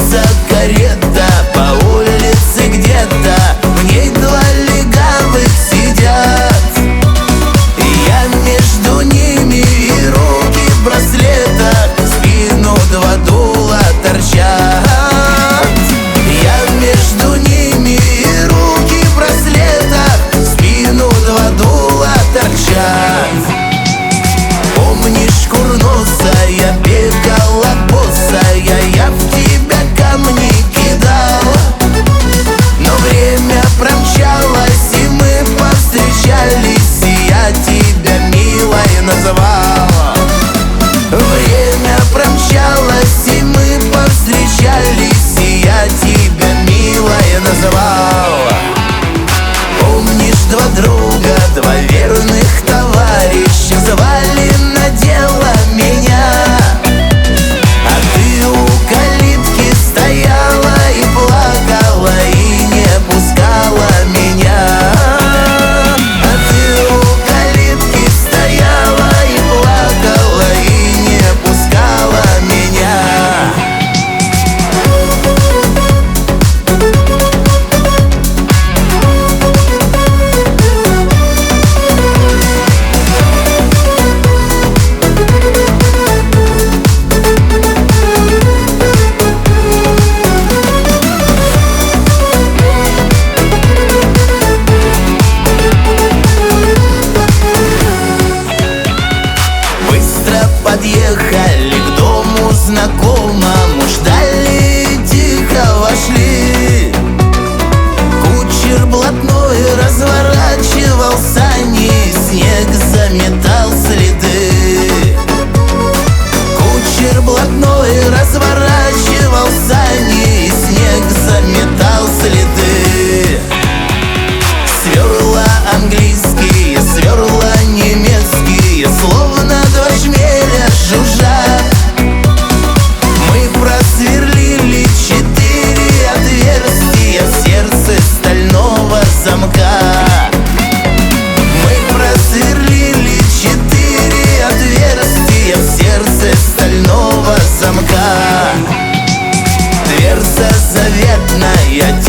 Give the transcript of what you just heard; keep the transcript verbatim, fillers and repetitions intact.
мчится карета по улице где-то, в ней два легавых сидят. Я между ними, и руки в браслетах, в спину два дула торчат. Я между ними, и руки в браслетах, в спину два дула торчат. Помнишь, курносая, бегала босая, я в тебя камни кидал, но время промчалось, и мы повстречались, и я тебя милой называл. Время промчалось, и мы повстречались, и я тебя милой называл. Помнишь, два друга, два верных товарища звали на дело меня, а ты у калитки стояла и плакала, и не пускала меня. А ты у калитки стояла и плакала, и не пускала меня. Подъехали к дому знакомому, ждали и тихо вошли. Кучер блатной разворачивал сани, снег заметал следы. Кучер блатной разворачивал сани, снег заметал следы. Сверла английские, сверла немецкие, словно два шмеля жужжат. Мы просверлили четыре отверстия в сердце стального замка. Мы просверлили четыре отверстия в сердце стального замка. Дверца заветная,